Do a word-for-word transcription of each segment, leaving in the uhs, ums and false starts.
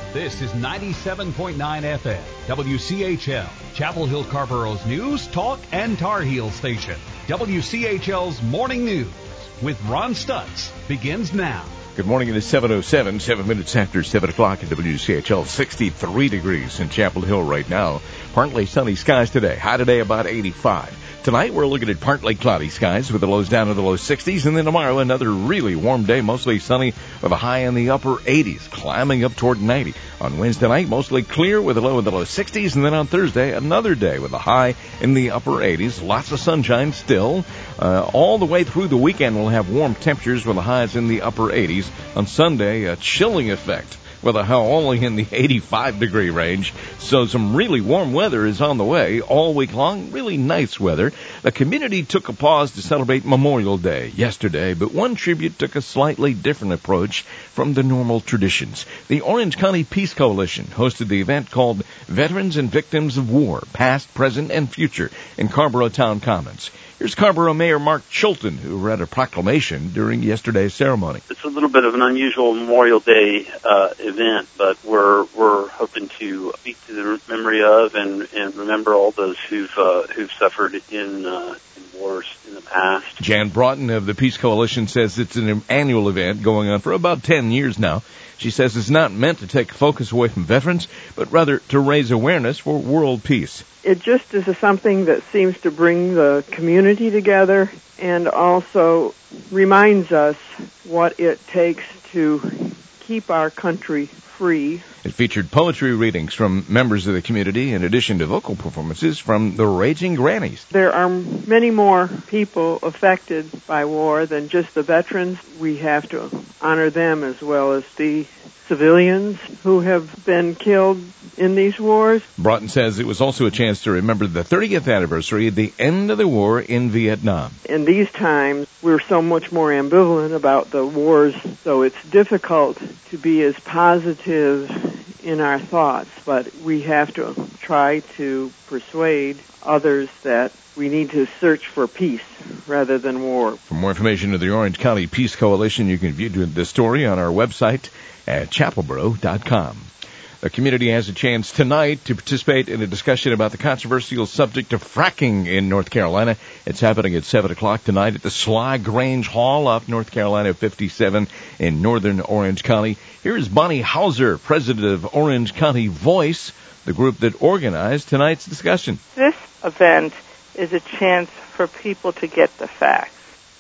This is ninety-seven point nine F M, W C H L, Chapel Hill Carborough's news, talk, and Tar Heel station. W C H L's Morning News with Ron Stutz begins now. Good morning. It is seven oh seven, seven minutes after seven o'clock at W C H L. sixty-three degrees in Chapel Hill right now. Partly sunny skies today. High today about eighty-five. Tonight we're looking at partly cloudy skies with the lows down to the low sixties. And then tomorrow another really warm day, mostly sunny with a high in the upper eighties, climbing up toward ninety. On Wednesday night, mostly clear with a low in the low sixties. And then on Thursday, another day with a high in the upper eighties. Lots of sunshine still. Uh, all the way through the weekend we'll have warm temperatures with the highs in the upper eighties. On Sunday, a chilling effect with a high only in the eighty-five degree range. So some really warm weather is on the way all week long. Really nice weather. The community took a pause to celebrate Memorial Day yesterday, but one tribute took a slightly different approach from the normal traditions. The Orange County Peace Coalition hosted the event called Veterans and Victims of War, Past, Present, and Future in Carrboro Town Commons. Here's Carrboro Mayor Mark Chilton, who read a proclamation during yesterday's ceremony. It's a little bit of an unusual Memorial Day uh, event, but we're we're hoping to speak to the memory of and, and remember all those who've uh, who've suffered in uh, in wars in the past. Jan Broughton of the Peace Coalition says it's an annual event going on for about ten years now. She says it's not meant to take focus away from veterans, but rather to raise awareness for world peace. It just is something that seems to bring the community together and also reminds us what it takes to keep our country free. It featured poetry readings from members of the community in addition to vocal performances from the Raging Grannies. There are many more people affected by war than just the veterans. We have to honor them as well as the civilians who have been killed in these wars. Broughton says it was also a chance to remember the thirtieth anniversary of the end of the war in Vietnam. In these times, we're so much more ambivalent about the wars, so it's difficult to be as positive in our thoughts, but we have to try to persuade others that we need to search for peace rather than war. For more information of the Orange County Peace Coalition, you can view the story on our website at chapelboro dot com. The community has a chance tonight to participate in a discussion about the controversial subject of fracking in North Carolina. It's happening at seven o'clock tonight at the Sly Grange Hall off North Carolina fifty-seven in northern Orange County. Here is Bonnie Hauser, president of Orange County Voice, the group that organized tonight's discussion. This event is a chance for people to get the facts.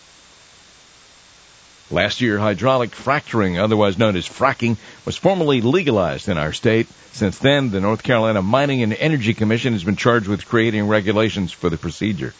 Last year, hydraulic fracturing, otherwise known as fracking, was formally legalized in our state. Since then, the North Carolina Mining and Energy Commission has been charged with creating regulations for the procedure.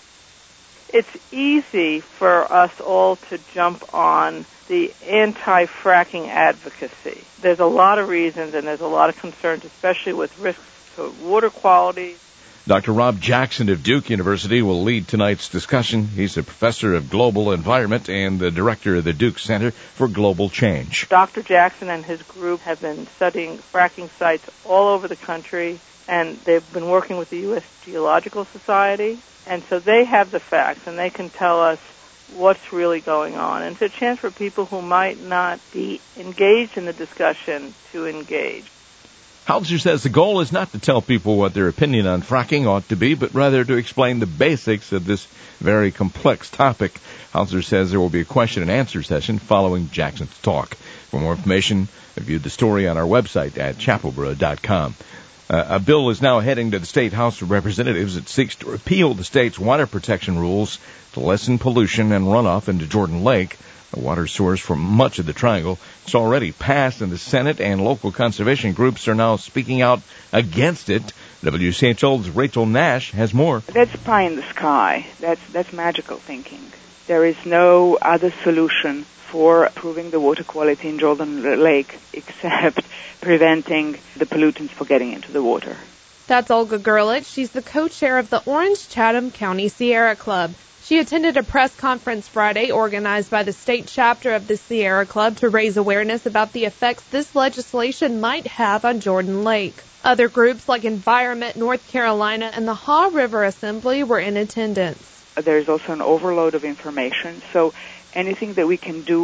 It's easy for us all to jump on the anti-fracking advocacy. There's a lot of reasons and there's a lot of concerns, especially with risks to water quality. Doctor Rob Jackson of Duke University will lead tonight's discussion. He's a professor of global environment and the director of the Duke Center for Global Change. Doctor Jackson and his group have been studying fracking sites all over the country, and they've been working with the U S Geological Society, and so they have the facts, and they can tell us what's really going on. And it's a chance for people who might not be engaged in the discussion to engage. Hauser says the goal is not to tell people what their opinion on fracking ought to be, but rather to explain the basics of this very complex topic. Hauser says there will be a question and answer session following Jackson's talk. For more information, view the story on our website at chapelboro dot com. Uh, a bill is now heading to the State House of Representatives that seeks to repeal the state's water protection rules to lessen pollution and runoff into Jordan Lake, a water source for much of the Triangle. It's already passed in the Senate, and local conservation groups are now speaking out against it. W C H L's Rachel Nash has more. That's pie in the sky. That's that's magical thinking. There is no other solution for improving the water quality in Jordan Lake except preventing the pollutants from getting into the water. That's Olga Gerlich. She's the co-chair of the Orange Chatham County Sierra Club. She attended a press conference Friday organized by the state chapter of the Sierra Club to raise awareness about the effects this legislation might have on Jordan Lake. Other groups like Environment North Carolina and the Haw River Assembly were in attendance. There's also an overload of information, so anything that we can do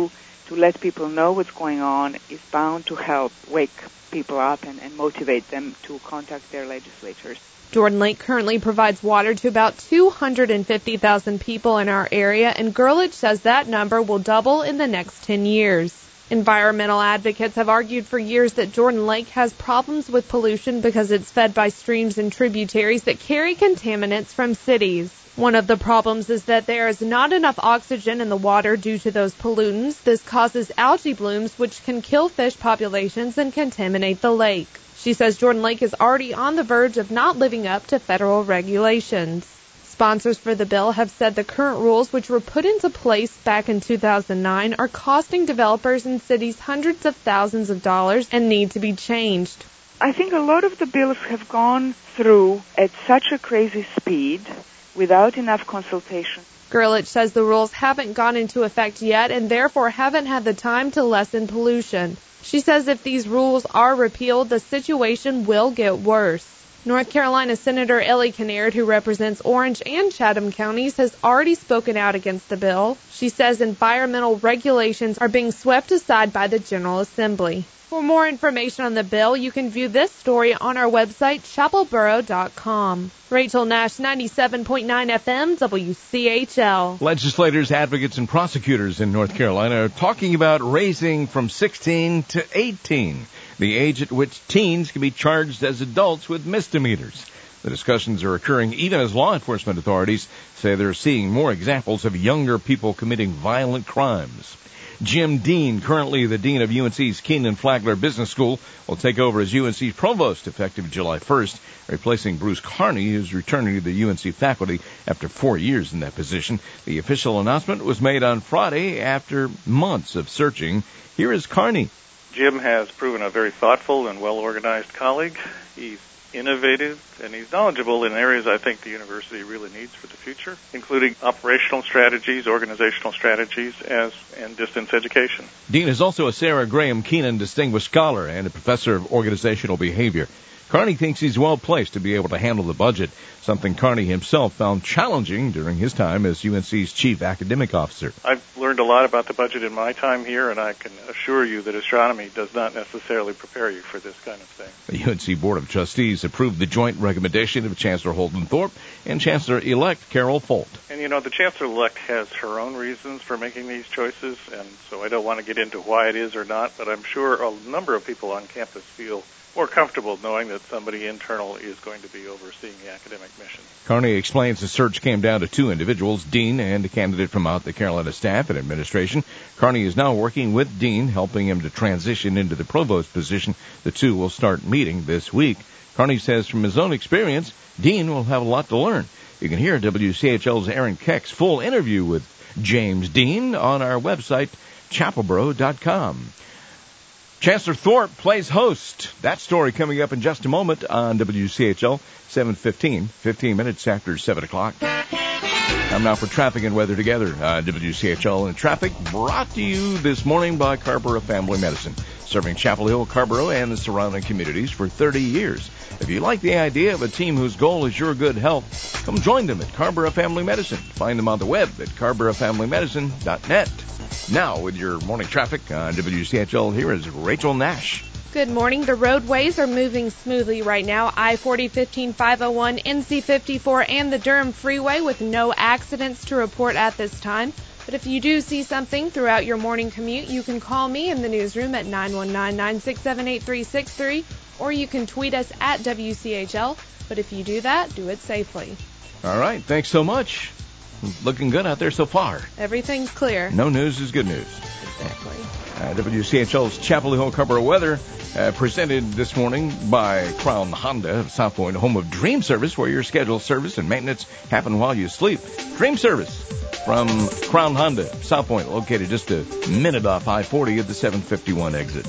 to let people know what's going on is bound to help wake people up and, and motivate them to contact their legislators. Jordan Lake currently provides water to about two hundred fifty thousand people in our area, and Gurlich says that number will double in the next ten years. Environmental advocates have argued for years that Jordan Lake has problems with pollution because it's fed by streams and tributaries that carry contaminants from cities. One of the problems is that there is not enough oxygen in the water due to those pollutants. This causes algae blooms, which can kill fish populations and contaminate the lake. She says Jordan Lake is already on the verge of not living up to federal regulations. Sponsors for the bill have said the current rules, which were put into place back in two thousand nine, are costing developers and cities hundreds of thousands of dollars and need to be changed. I think a lot of the bills have gone through at such a crazy speed without enough consultation. Gurlich says the rules haven't gone into effect yet and therefore haven't had the time to lessen pollution. She says if these rules are repealed, the situation will get worse. North Carolina Senator Ellie Kinnaird, who represents Orange and Chatham counties, has already spoken out against the bill. She says environmental regulations are being swept aside by the General Assembly. For more information on the bill, you can view this story on our website, chapel borough dot com. Rachel Nash, ninety-seven point nine F M, W C H L. Legislators, advocates, and prosecutors in North Carolina are talking about raising from sixteen to eighteen, the age at which teens can be charged as adults with misdemeanors. The discussions are occurring even as law enforcement authorities say they're seeing more examples of younger people committing violent crimes. Jim Dean, currently the dean of U N C's Keenan Flagler Business School, will take over as U N C's provost effective July first, replacing Bruce Carney, who's returning to the U N C faculty after four years in that position. The official announcement was made on Friday after months of searching. Here is Carney. Jim has proven a very thoughtful and well-organized colleague. He's innovative, and he's knowledgeable in areas I think the university really needs for the future, including operational strategies, organizational strategies, as and distance education. Dean is also a Sarah Graham Keenan Distinguished Scholar and a professor of organizational behavior. Carney thinks he's well-placed to be able to handle the budget, something Carney himself found challenging during his time as U N C's chief academic officer. I've learned a lot about the budget in my time here, and I can assure you that astronomy does not necessarily prepare you for this kind of thing. The U N C Board of Trustees approved the joint recommendation of Chancellor Holden Thorpe and Chancellor-elect Carol Folt. And, you know, the Chancellor-elect has her own reasons for making these choices, and so I don't want to get into why it is or not, but I'm sure a number of people on campus feel more comfortable knowing that somebody internal is going to be overseeing the academic mission. Carney explains the search came down to two individuals, Dean and a candidate from out the Carolina staff and administration. Carney is now working with Dean, helping him to transition into the provost position. The two will start meeting this week. Carney says from his own experience, Dean will have a lot to learn. You can hear W C H L's Aaron Keck's full interview with James Dean on our website, chapel borough dot com. Chancellor Thorpe plays host. That story coming up in just a moment on W C H L, seven fifteen, fifteen minutes after seven o'clock. Time now for traffic and weather together on W C H L. And traffic brought to you this morning by Carrboro Family Medicine, serving Chapel Hill, Carrboro, and the surrounding communities for thirty years. If you like the idea of a team whose goal is your good health, come join them at Carrboro Family Medicine. Find them on the web at carrboro family medicine dot net. Now, with your morning traffic on W C H L, here is Rachel Nash. Good morning. The roadways are moving smoothly right now. I forty, fifteen, five oh one, N C fifty-four, and the Durham Freeway with no accidents to report at this time. But if you do see something throughout your morning commute, you can call me in the newsroom at nine one nine, nine six seven, eight three six three, or you can tweet us at W C H L. But if you do that, do it safely. All right. Thanks so much. Looking good out there so far. Everything's clear. No news is good news. Exactly. Uh, W C H L's Chapel Hill Carrboro weather uh, presented this morning by Crown Honda of South Point, home of Dream Service, where your scheduled service and maintenance happen while you sleep. Dream Service from Crown Honda, South Point, located just a minute off I forty at the seven fifty-one exit.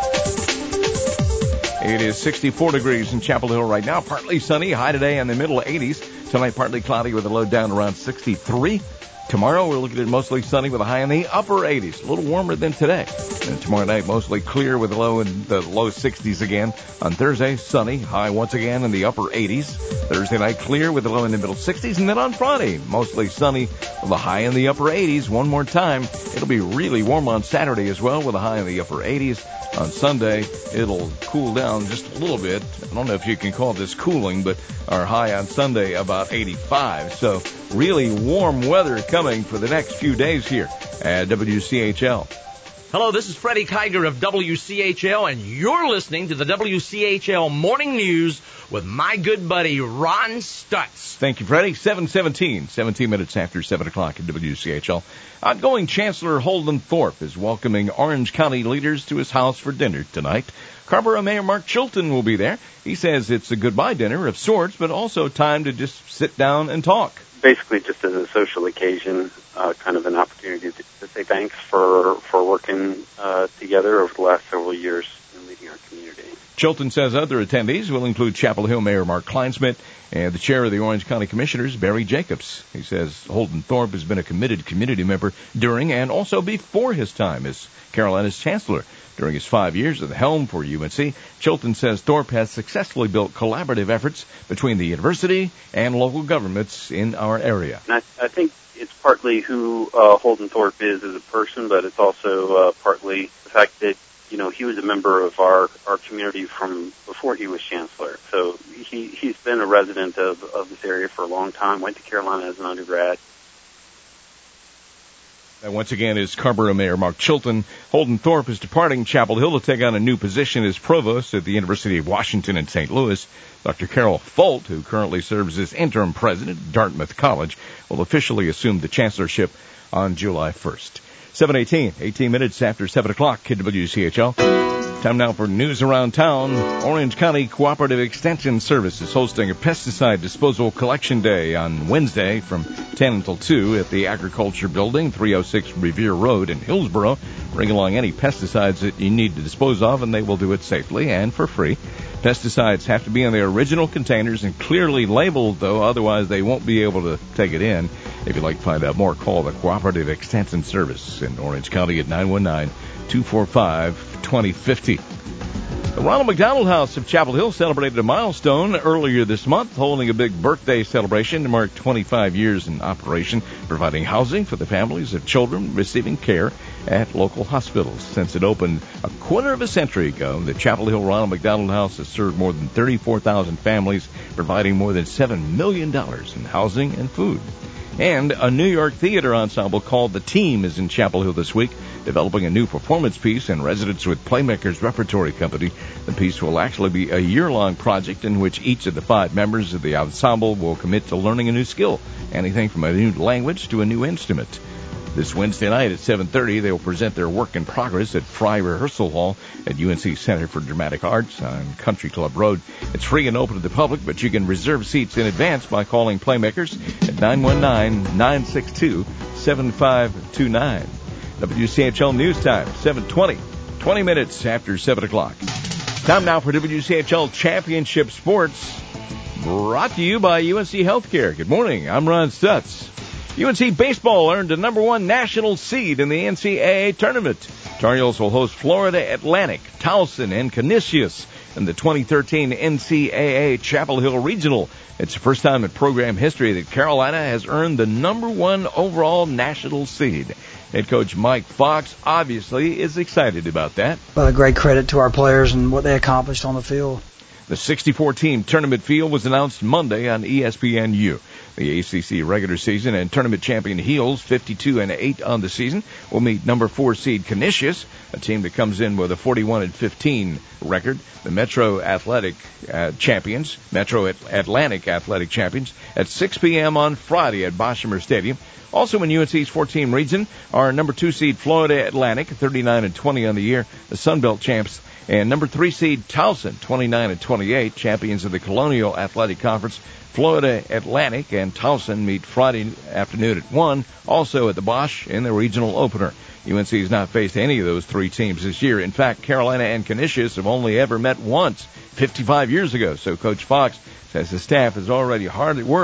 It is sixty-four degrees in Chapel Hill right now, partly sunny, high today in the middle eighties. Tonight, partly cloudy with a low down around sixty-three. Tomorrow, we're looking at mostly sunny with a high in the upper eighties, a little warmer than today. And tomorrow night, mostly clear with a low in the low sixties again. On Thursday, sunny, high once again in the upper eighties. Thursday night, clear with a low in the middle sixties. And then on Friday, mostly sunny with a high in the upper eighties. One more time, it'll be really warm on Saturday as well with a high in the upper eighties. On Sunday, it'll cool down just a little bit. I don't know if you can call this cooling, but our high on Sunday about eighty-five. So really warm weather coming for the next few days here at W C H L. Hello, this is Freddie Kiger of W C H L, and you're listening to the W C H L Morning News with my good buddy Ron Stutz. Thank you, Freddie. seven seventeen, seventeen minutes after seven o'clock at W C H L. Outgoing Chancellor Holden Thorpe is welcoming Orange County leaders to his house for dinner tonight. Carrboro Mayor Mark Chilton will be there. He says it's a goodbye dinner of sorts, but also time to just sit down and talk. Basically just as a social occasion, uh, kind of an opportunity to, to say thanks for, for working uh, together over the last several years in leading our community. Chilton says other attendees will include Chapel Hill Mayor Mark Kleinsmith and the chair of the Orange County Commissioners, Barry Jacobs. He says Holden Thorpe has been a committed community member during and also before his time as Carolina's chancellor. During his five years at the helm for U N C, Chilton says Thorpe has successfully built collaborative efforts between the university and local governments in our area. And I, I think it's partly who uh, Holden Thorpe is as a person, but it's also uh, partly the fact that, you know, he was a member of our, our community from before he was chancellor. So he, he's been a resident of, of this area for a long time, went to Carolina as an undergrad. And once again is Carrboro Mayor Mark Chilton. Holden Thorpe is departing Chapel Hill to take on a new position as provost at the University of Washington in Saint Louis. Doctor Carol Folt, who currently serves as interim president at Dartmouth College, will officially assume the chancellorship on July first. seven eighteen, eighteen minutes after seven o'clock at W C H L. Time now for news around town. Orange County Cooperative Extension Service is hosting a pesticide disposal collection day on Wednesday from ten until two at the Agriculture Building, three oh six Revere Road in Hillsboro. Bring along any pesticides that you need to dispose of, and they will do it safely and for free. Pesticides have to be in their original containers and clearly labeled, though, otherwise they won't be able to take it in. If you'd like to find out more, call the Cooperative Extension Service in Orange County at nine one nine, two four five, two oh five oh. The Ronald McDonald House of Chapel Hill celebrated a milestone earlier this month, holding a big birthday celebration to mark twenty-five years in operation, providing housing for the families of children receiving care at local hospitals. Since it opened a quarter of a century ago, the Chapel Hill Ronald McDonald House has served more than thirty-four thousand families, providing more than seven million dollars in housing and food. And a New York theater ensemble called The Team is in Chapel Hill this week, developing a new performance piece in residence with Playmakers Repertory Company. The piece will actually be a year-long project in which each of the five members of the ensemble will commit to learning a new skill, anything from a new language to a new instrument. This Wednesday night at seven thirty, they will present their work in progress at Fry Rehearsal Hall at U N C Center for Dramatic Arts on Country Club Road. It's free and open to the public, but you can reserve seats in advance by calling Playmakers at nine one nine, nine six two, seven five two nine. W C H L News Time, seven twenty, twenty minutes after seven o'clock. Time now for W C H L Championship Sports, brought to you by U N C Healthcare. Good morning, I'm Ron Stutz. U N C Baseball earned a number one national seed in the N C double A tournament. Tar Heels will host Florida Atlantic, Towson, and Canisius in the twenty thirteen N C double A Chapel Hill Regional. It's the first time in program history that Carolina has earned the number one overall national seed. Head coach Mike Fox obviously is excited about that. But a great credit to our players and what they accomplished on the field. The sixty-four team tournament field was announced Monday on E S P N U. The A C C regular season and tournament champion Heels, fifty-two and eight on the season, will meet number four seed Canisius, a team that comes in with a forty-one and fifteen record. The Metro Athletic uh, champions, Metro Atlantic Athletic champions, at six p.m. on Friday at Boshemer Stadium. Also in U N C's four-team region are number two seed Florida Atlantic, thirty-nine and twenty on the year, the Sunbelt champs, and number three seed Towson, twenty-nine and twenty-eight, champions of the Colonial Athletic Conference. Florida Atlantic and Towson meet Friday afternoon at one, also at the Bosch in the regional opener. U N C has not faced any of those three teams this year. In fact, Carolina and Canisius have only ever met once, fifty-five years ago. So Coach Fox says the staff is already hard at work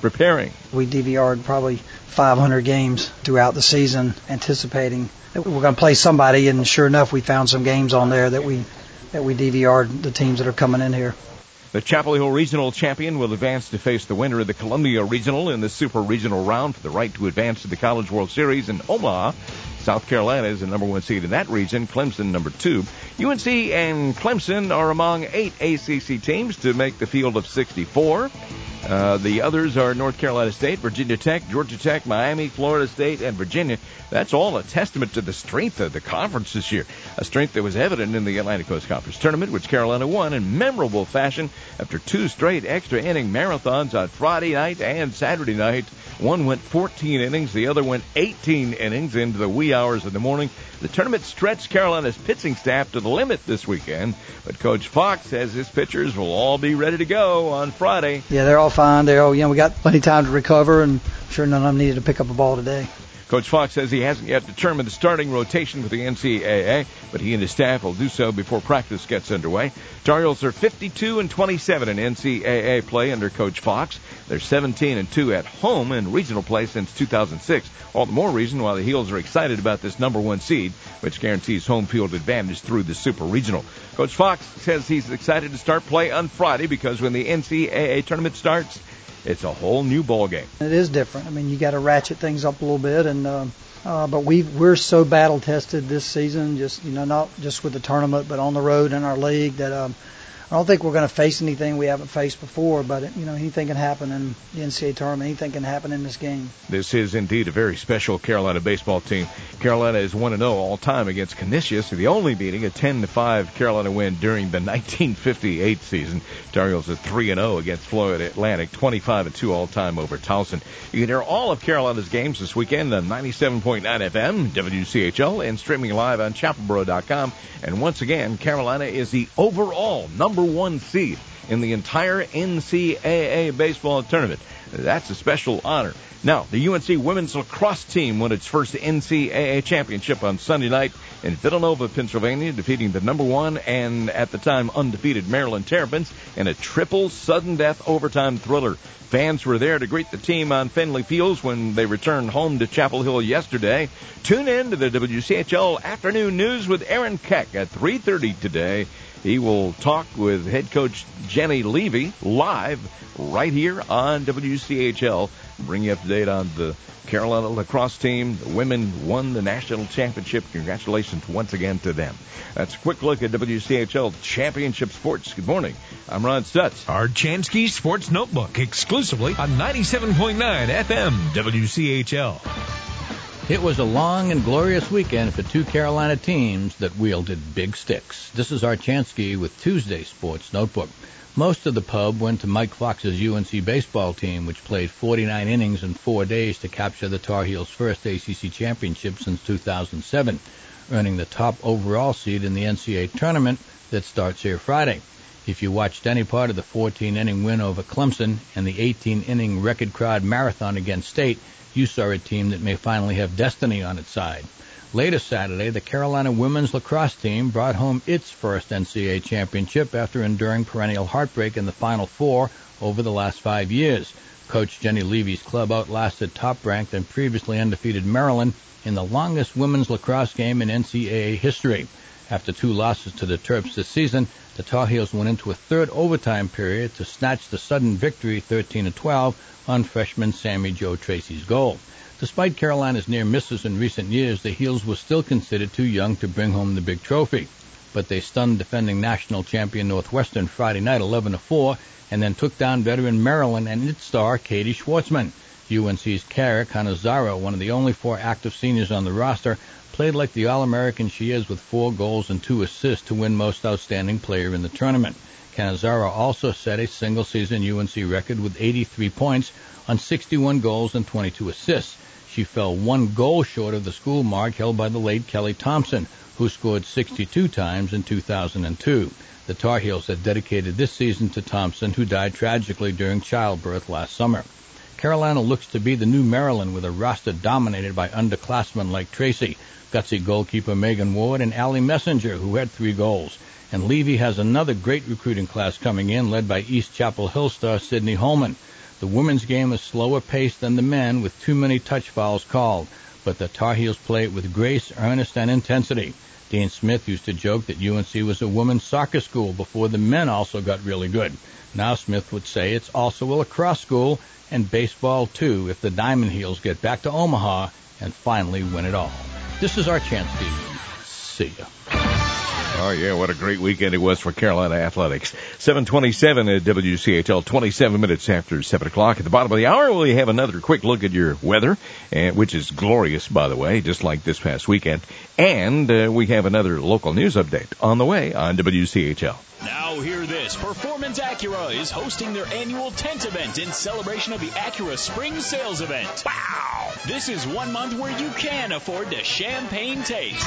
preparing. We D V R'd probably five hundred games throughout the season, anticipating that we were going to play somebody, and sure enough, we found some games on there that we that we D V R'd the teams that are coming in here. The Chapel Hill Regional Champion will advance to face the winner of the Columbia Regional in the Super Regional round for the right to advance to the College World Series in Omaha. South Carolina is the number one seed in that region, Clemson number two. U N C and Clemson are among eight A C C teams to make the field of sixty-four. Uh, the others are North Carolina State, Virginia Tech, Georgia Tech, Miami, Florida State, and Virginia. That's all a testament to the strength of the conference this year, a strength that was evident in the Atlantic Coast Conference Tournament, which Carolina won in memorable fashion after two straight extra inning marathons on Friday night and Saturday night. One went fourteen innings, the other went eighteen innings into the wee hours of the morning. The tournament stretched Carolina's pitching staff to the limit this weekend, but Coach Fox says his pitchers will all be ready to go on Friday. Yeah, they're all fine. They're all, you know, we got plenty of time to recover, and I'm sure none of them needed to pick up a ball today. Coach Fox says he hasn't yet determined the starting rotation for the N C double A, but he and his staff will do so before practice gets underway. Tar Heels are fifty-two and twenty-seven in N C double A play under Coach Fox. They're seventeen and two at home in regional play since two thousand six. All the more reason why the Heels are excited about this number one seed, which guarantees home field advantage through the Super Regional. Coach Fox says he's excited to start play on Friday because when the N C double A tournament starts, it's a whole new ball game. It is different. I mean, you got to ratchet things up a little bit, and uh, uh, but we we're so battle tested this season. Just you know, not just with the tournament, but on the road in our league. That um, I don't think we're going to face anything we haven't faced before. But you know, anything can happen in the N C double A tournament. Anything can happen in this game. This is indeed a very special Carolina baseball team. Carolina is one and oh all time against Canisius, the only beating a ten to five Carolina win during the nineteen fifty-eight season. Tar Heels are three and oh against Florida Atlantic, twenty-five and two all time over Towson. You can hear all of Carolina's games this weekend on ninety-seven point nine F M, W C H L, and streaming live on chapel boro dot com. And once again, Carolina is the overall number one seed in the entire N C double A baseball tournament. That's a special honor. Now, the U N C women's lacrosse team won its first N C double A championship on Sunday night in Villanova, Pennsylvania, defeating the number one and at the time undefeated Maryland Terrapins in a triple sudden death overtime thriller. Fans were there to greet the team on Fenley Fields when they returned home to Chapel Hill yesterday. Tune in to the W C H L Afternoon News with Aaron Keck at three thirty today. He will talk with head coach Jenny Levy live right here on W C H L. Bring you up to date on the Carolina lacrosse team. The women won the national championship. Congratulations once again to them. That's a quick look at W C H L Championship Sports. Good morning. I'm Ron Stutz. Our Chansky Sports Notebook exclusively on ninety-seven point nine F M W C H L. It was a long and glorious weekend for two Carolina teams that wielded big sticks. This is our Chansky with Tuesday's Sports Notebook. Most of the pub went to Mike Fox's U N C baseball team, which played forty-nine innings in four days to capture the Tar Heels' first A C C championship since two thousand seven, earning the top overall seed in the N C double A tournament that starts here Friday. If you watched any part of the fourteen-inning win over Clemson and the eighteen-inning record-crowd marathon against State, you saw a team that may finally have destiny on its side. Later Saturday, the Carolina women's lacrosse team brought home its first N C double A championship after enduring perennial heartbreak in the Final Four over the last five years. Coach Jenny Levy's club outlasted top-ranked and previously undefeated Maryland in the longest women's lacrosse game in N C double A history. After two losses to the Terps this season, the Tar Heels went into a third overtime period to snatch the sudden victory thirteen to twelve on freshman Sammy Jo Tracy's goal. Despite Carolina's near misses in recent years, the Heels were still considered too young to bring home the big trophy. But they stunned defending national champion Northwestern Friday night eleven to four and then took down veteran Maryland and its star Katie Schwartzman. U N C's Kara Cannizzaro, one of the only four active seniors on the roster, played like the All-American she is with four goals and two assists to win Most Outstanding Player in the tournament. Cannizzaro also set a single-season U N C record with eighty-three points on sixty-one goals and twenty-two assists. She fell one goal short of the school mark held by the late Kelly Thompson, who scored sixty-two times in two thousand two. The Tar Heels had dedicated this season to Thompson, who died tragically during childbirth last summer. Carolina looks to be the new Maryland with a roster dominated by underclassmen like Tracy, gutsy goalkeeper Megan Ward, and Allie Messenger, who had three goals. And Levy has another great recruiting class coming in, led by East Chapel Hill star Sydney Holman. The women's game is slower paced than the men, with too many touch fouls called, but the Tar Heels play it with grace, earnest, and intensity. Dean Smith used to joke that U N C was a women's soccer school before the men also got really good. Now Smith would say it's also a lacrosse school, and baseball too, if the Diamond Heels get back to Omaha and finally win it all. This is our chance to see ya. Oh, yeah, what a great weekend it was for Carolina Athletics. seven twenty-seven at W C H L, twenty-seven minutes after seven o'clock. At the bottom of the hour, we have another quick look at your weather, uh, which is glorious, by the way, just like this past weekend. And uh, we have another local news update on the way on W C H L. Now hear this. Performance Acura is hosting their annual tent event in celebration of the Acura Spring Sales Event. Wow! This is one month where you can afford the champagne taste.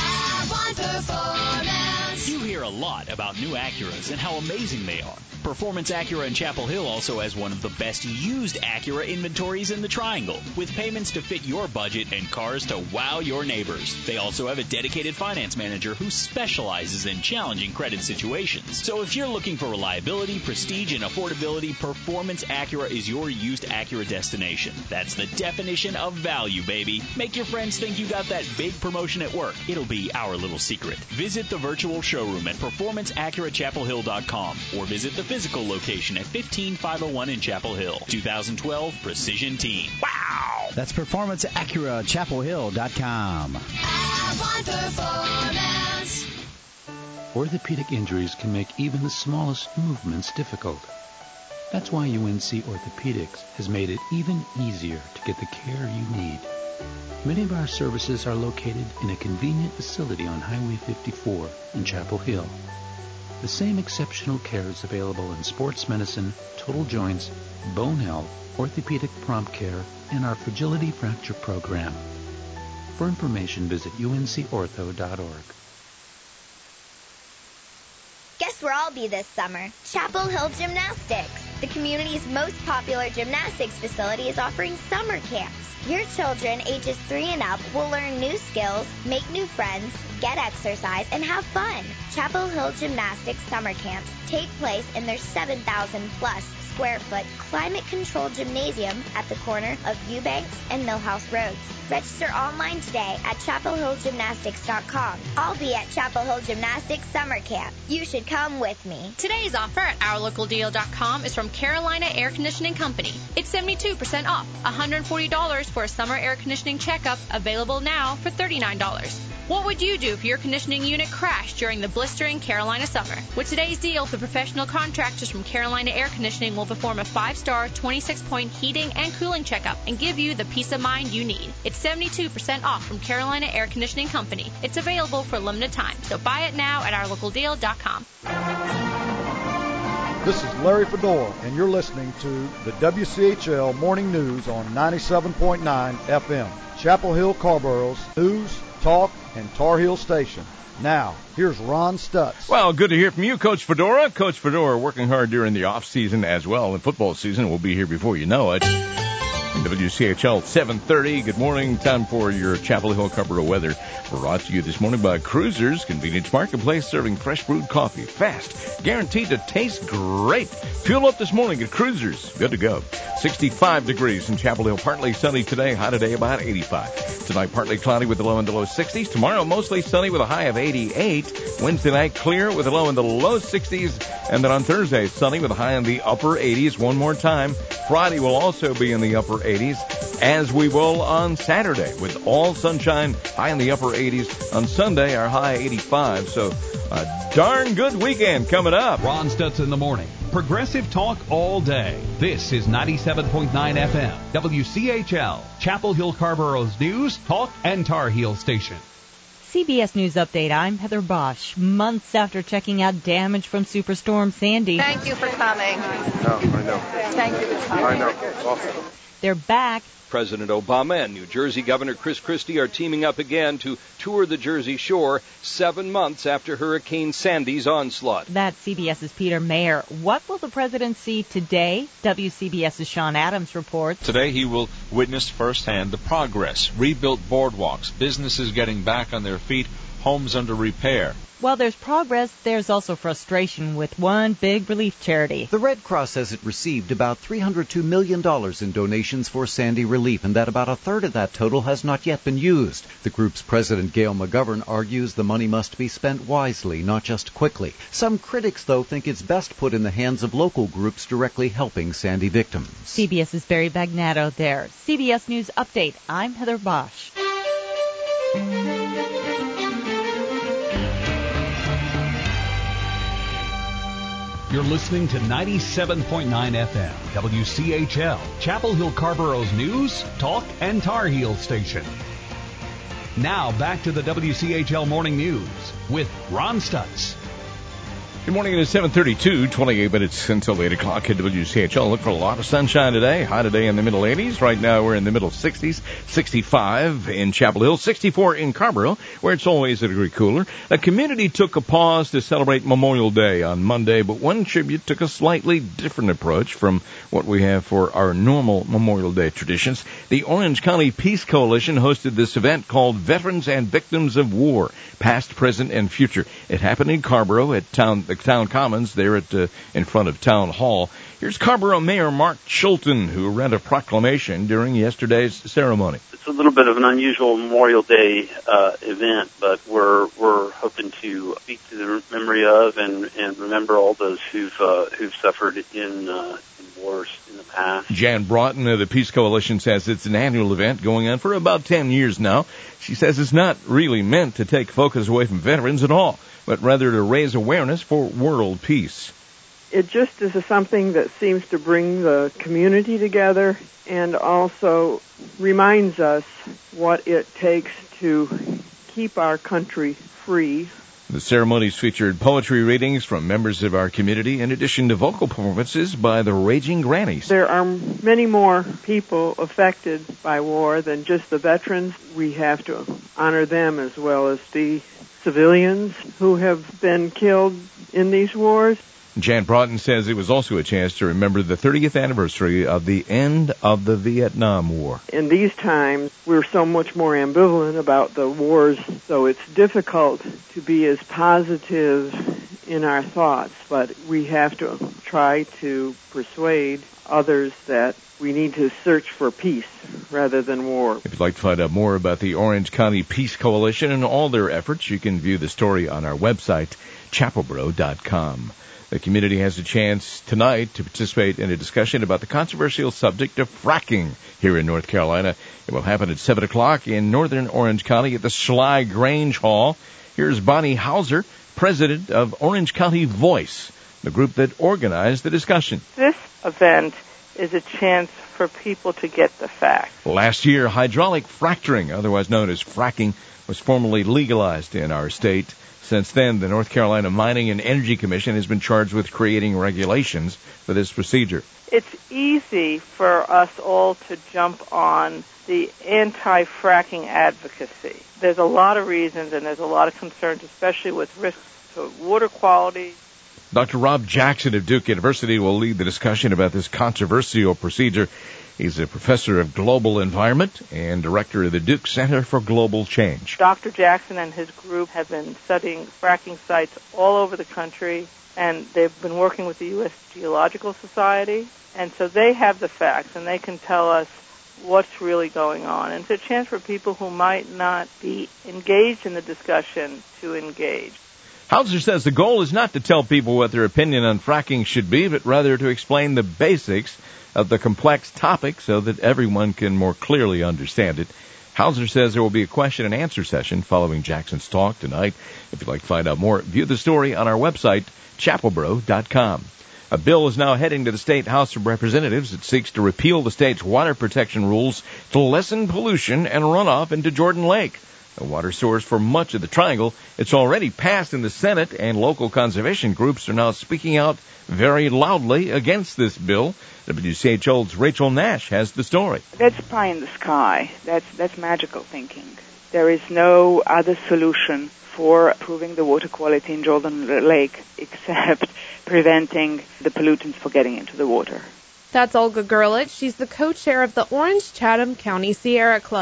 You hear a lot about new Acuras and how amazing they are. Performance Acura in Chapel Hill also has one of the best used Acura inventories in the Triangle, with payments to fit your budget and cars to wow your neighbors. They also have a dedicated finance manager who specializes in challenging credit situations. So if you're looking for reliability, prestige, and affordability, Performance Acura is your used Acura destination. That's the definition of value, baby. Make your friends think you got that big promotion at work. It'll be our little secret. Visit the virtual showroom at performance acura chapel hill dot com or visit the physical location at fifteen five oh one in Chapel Hill. twenty twelve Precision Team. Wow! That's performance acura chapel hill dot com. Orthopedic injuries can make even the smallest movements difficult. That's why U N C Orthopedics has made it even easier to get the care you need. Many of our services are located in a convenient facility on Highway fifty-four in Chapel Hill. The same exceptional care is available in sports medicine, total joints, bone health, orthopedic prompt care, and our fragility fracture program. For information, visit U N C ortho dot org. Guess where I'll be this summer? Chapel Hill Gymnastics. The community's most popular gymnastics facility is offering summer camps. Your children ages three and up will learn new skills, make new friends, get exercise, and have fun. Chapel Hill Gymnastics summer camps take place in their seven thousand plus square foot climate-controlled gymnasium at the corner of Eubanks and Millhouse Roads. Register online today at chapel hill gymnastics dot com. I'll be at Chapel Hill Gymnastics Summer Camp. You should come with me. Today's offer at our local deal dot com is from Carolina Air Conditioning Company. It's seventy-two percent off, one hundred forty dollars for a summer air conditioning checkup, available now for thirty-nine dollars. What would you do if your conditioning unit crashed during the blistering Carolina summer? With today's deal, the professional contractors from Carolina Air Conditioning will perform a five-star, twenty-six point heating and cooling checkup and give you the peace of mind you need. It's seventy-two percent off from Carolina Air Conditioning Company. It's available for a limited time, so buy it now at our local deal dot com. This is Larry Fedora, and you're listening to the W C H L Morning News on ninety-seven point nine F M. Chapel Hill Carborough's news, talk, and Tar Heel station. Now, here's Ron Stutz. Well, good to hear from you, Coach Fedora. Coach Fedora working hard during the off season as well. And football season will be here before you know it. W C H L seven thirty. Good morning. Time for your Chapel Hill Carrboro weather. Brought to you this morning by Cruisers Convenience Marketplace, serving fresh brewed coffee fast, guaranteed to taste great. Fuel up this morning at Cruisers. Good to go. sixty-five degrees in Chapel Hill. Partly sunny today. High today about eighty-five. Tonight partly cloudy with a low in the low sixties. Tomorrow mostly sunny with a high of eighty-eight. Wednesday night clear with a low in the low sixties. And then on Thursday sunny with a high in the upper eighties. One more time. Friday will also be in the upper eighties, as we will on Saturday with all sunshine, high in the upper eighties. On Sunday, our high eighty-five. So a darn good weekend coming up. Ron Stutz in the morning. Progressive talk all day. This is ninety-seven point nine F M. W C H L, Chapel Hill Carborough's news, talk, and Tar Heel station. C B S News Update, I'm Heather Bosch. Months after checking out damage from Superstorm Sandy. Thank you for coming. Oh, I know. Thank you for coming. I know. It's awful. They're back. President Obama and New Jersey Governor Chris Christie are teaming up again to tour the Jersey Shore seven months after Hurricane Sandy's onslaught. That's CBS's Peter Mayer. What will the president see today? W C B S's Sean Adams reports. Today he will witness firsthand the progress, rebuilt boardwalks, businesses getting back on their feet, homes under repair. While there's progress, there's also frustration with one big relief charity. The Red Cross says it received about three hundred two million dollars in donations for Sandy relief, and that about a third of that total has not yet been used. The group's president, Gail McGovern, argues the money must be spent wisely, not just quickly. Some critics, though, think it's best put in the hands of local groups directly helping Sandy victims. CBS's Barry Bagnato there. C B S News Update. I'm Heather Bosch. You're listening to ninety-seven point nine F M, W C H L, Chapel Hill Carborough's news, talk, and Tar Heel station. Now back to the W C H L Morning News with Ron Stutz. Good morning. It is seven thirty-two, twenty-eight minutes until eight o'clock at W C H L. Look for a lot of sunshine today. High today in the middle eighties. Right now we're in the middle sixties. sixty-five in Chapel Hill. sixty-four in Carrboro, where it's always a degree cooler. A community took a pause to celebrate Memorial Day on Monday, but one tribute took a slightly different approach from what we have for our normal Memorial Day traditions. The Orange County Peace Coalition hosted this event called Veterans and Victims of War, Past, Present, and Future. It happened in Carrboro at town the Town Commons, there at uh, in front of Town Hall. Here's Carrboro Mayor Mark Chilton, who read a proclamation during yesterday's ceremony. It's a little bit of an unusual Memorial Day uh, event, but we're we're hoping to speak to the memory of and, and remember all those who've uh, who've suffered in, uh, in wars in the past. Jan Broughton of the Peace Coalition says it's an annual event going on for about ten years now. She says it's not really meant to take focus away from veterans at all, but rather to raise awareness for world peace. It just is something that seems to bring the community together and also reminds us what it takes to keep our country free. The ceremonies featured poetry readings from members of our community, in addition to vocal performances by the Raging Grannies. There are many more people affected by war than just the veterans. We have to honor them as well as the civilians who have been killed in these wars. Jan Broughton says it was also a chance to remember the thirtieth anniversary of the end of the Vietnam War. In these times, we're so much more ambivalent about the wars, so it's difficult to be as positive in our thoughts, but we have to try to persuade others that we need to search for peace rather than war. If you'd like to find out more about the Orange County Peace Coalition and all their efforts, you can view the story on our website, chapelboro dot com. The community has a chance tonight to participate in a discussion about the controversial subject of fracking here in North Carolina. It will happen at seven o'clock in northern Orange County at the Schley Grange Hall. Here's Bonnie Hauser, president of Orange County Voice, the group that organized the discussion. This event is a chance for people to get the facts. Last year, hydraulic fracturing, otherwise known as fracking, was formally legalized in our state. Since then, the North Carolina Mining and Energy Commission has been charged with creating regulations for this procedure. It's easy for us all to jump on the anti-fracking advocacy. There's a lot of reasons and there's a lot of concerns, especially with risks to water quality. Doctor Rob Jackson of Duke University will lead the discussion about this controversial procedure. He's a professor of global environment and director of the Duke Center for Global Change. Doctor Jackson and his group have been studying fracking sites all over the country, and they've been working with the U S Geological Society, and so they have the facts, and they can tell us what's really going on. And it's a chance for people who might not be engaged in the discussion to engage. Hauser says the goal is not to tell people what their opinion on fracking should be, but rather to explain the basics of the complex topic so that everyone can more clearly understand it. Hauser says there will be a question and answer session following Jackson's talk tonight. If you'd like to find out more, view the story on our website, chapelboro dot com. A bill is now heading to the State House of Representatives. It seeks to repeal the state's water protection rules to lessen pollution and runoff into Jordan Lake, a water source for much of the Triangle. It's already passed in the Senate, and local conservation groups are now speaking out very loudly against this bill. W C H L's Rachel Nash has the story. That's pie in the sky. That's that's magical thinking. There is no other solution for improving the water quality in Jordan Lake except preventing the pollutants from getting into the water. That's Olga Gerlich. She's the co-chair of the Orange Chatham County Sierra Club.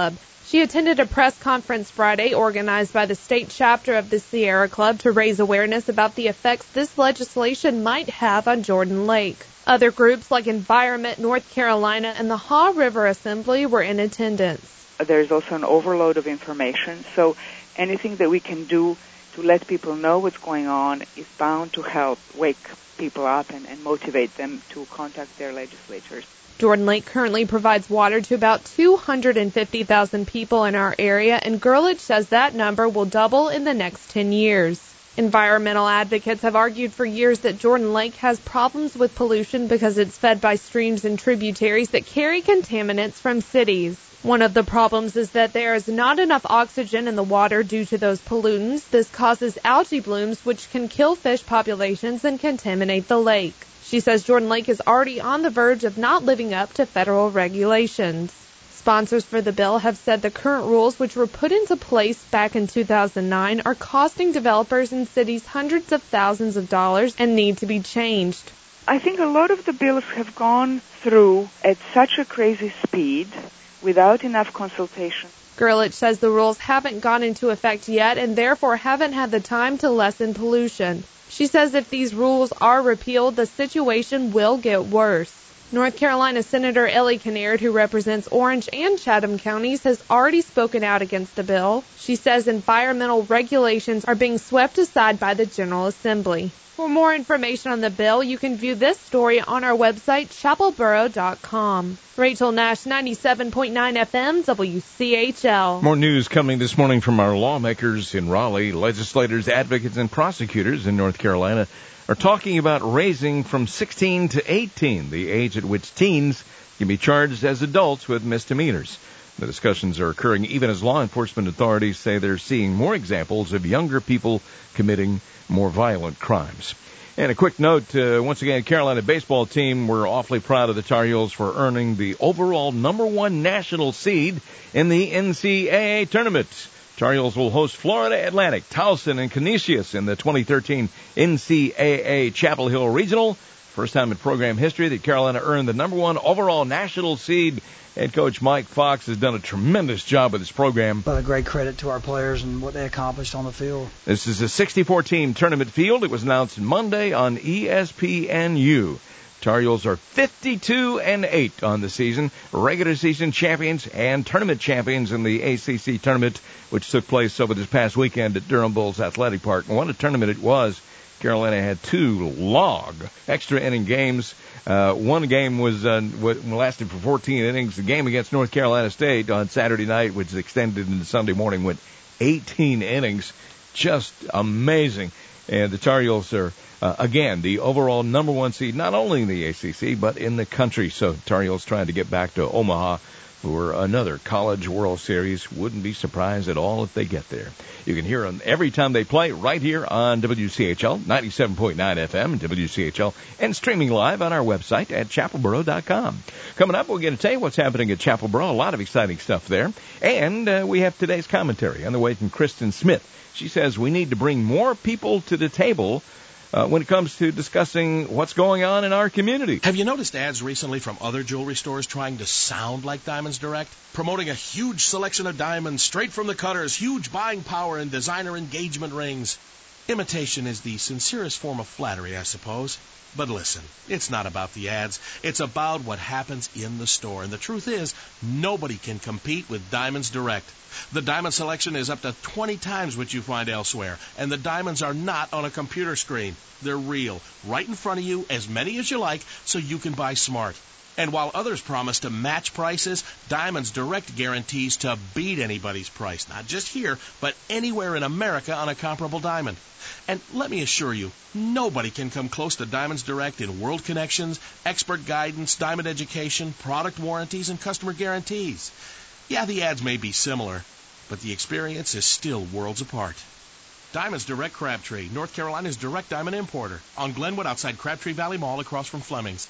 She attended a press conference Friday organized by the state chapter of the Sierra Club to raise awareness about the effects this legislation might have on Jordan Lake. Other groups like Environment North Carolina and the Haw River Assembly were in attendance. There's also an overload of information, so anything that we can do to let people know what's going on is bound to help wake people up and, and motivate them to contact their legislators. Jordan Lake currently provides water to about two hundred fifty thousand people in our area, and Gurlich says that number will double in the next ten years. Environmental advocates have argued for years that Jordan Lake has problems with pollution because it's fed by streams and tributaries that carry contaminants from cities. One of the problems is that there is not enough oxygen in the water due to those pollutants. This causes algae blooms, which can kill fish populations and contaminate the lake. She says Jordan Lake is already on the verge of not living up to federal regulations. Sponsors for the bill have said the current rules, which were put into place back in two thousand nine, are costing developers and cities hundreds of thousands of dollars and need to be changed. I think a lot of the bills have gone through at such a crazy speed without enough consultation. Gurlich says the rules haven't gone into effect yet and therefore haven't had the time to lessen pollution. She says if these rules are repealed, the situation will get worse. North Carolina Senator Ellie Kinnaird, who represents Orange and Chatham counties, has already spoken out against the bill. She says environmental regulations are being swept aside by the General Assembly. For more information on the bill, you can view this story on our website, chapel borough dot com. Rachel Nash, ninety-seven point nine F M, W C H L. More news coming this morning from our lawmakers in Raleigh. Legislators, advocates, and prosecutors in North Carolina are talking about raising from sixteen to eighteen the age at which teens can be charged as adults with misdemeanors. The discussions are occurring even as law enforcement authorities say they're seeing more examples of younger people committing more violent crimes. And a quick note, uh, once again, Carolina baseball team, we're awfully proud of the Tar Heels for earning the overall number one national seed in the N C double A tournament. Tar Heels will host Florida Atlantic, Towson, and Canisius in the twenty thirteen N C double A Chapel Hill Regional. First time in program history that Carolina earned the number one overall national seed. Head coach Mike Fox has done a tremendous job with this program. But a great credit to our players and what they accomplished on the field. This is a sixty-four team tournament field. It was announced Monday on E S P N U. Tar Heels are fifty-two and eight on the season, regular season champions and tournament champions in the A C C tournament, which took place over this past weekend at Durham Bulls Athletic Park. And what a tournament it was. Carolina had two long extra inning games. Uh, one game was uh, lasted for fourteen innings. The game against North Carolina State on Saturday night, which extended into Sunday morning, went eighteen innings. Just amazing. And the Tar Heels are, uh, again, the overall number one seed, not only in the A C C, but in the country. So Tar Heels trying to get back to Omaha for another College World Series. Wouldn't be surprised at all if they get there. You can hear them every time they play right here on W C H L, ninety-seven point nine F M, W C H L, and streaming live on our website at chapel borough dot com. Coming up, we're going to tell you what's happening at Chapel Borough. A lot of exciting stuff there. And uh, we have today's commentary on the way from Kristen Smith. She says we need to bring more people to the table Uh, when it comes to discussing what's going on in our community. Have you noticed ads recently from other jewelry stores trying to sound like Diamonds Direct? Promoting a huge selection of diamonds straight from the cutters, huge buying power, and designer engagement rings. Imitation is the sincerest form of flattery, I suppose. But listen, it's not about the ads. It's about what happens in the store. And the truth is, nobody can compete with Diamonds Direct. The diamond selection is up to twenty times what you find elsewhere. And the diamonds are not on a computer screen. They're real, right in front of you, as many as you like, so you can buy smart. And while others promise to match prices, Diamonds Direct guarantees to beat anybody's price. Not just here, but anywhere in America on a comparable diamond. And let me assure you, nobody can come close to Diamonds Direct in world connections, expert guidance, diamond education, product warranties, and customer guarantees. Yeah, the ads may be similar, but the experience is still worlds apart. Diamonds Direct Crabtree, North Carolina's direct diamond importer. On Glenwood outside Crabtree Valley Mall across from Fleming's.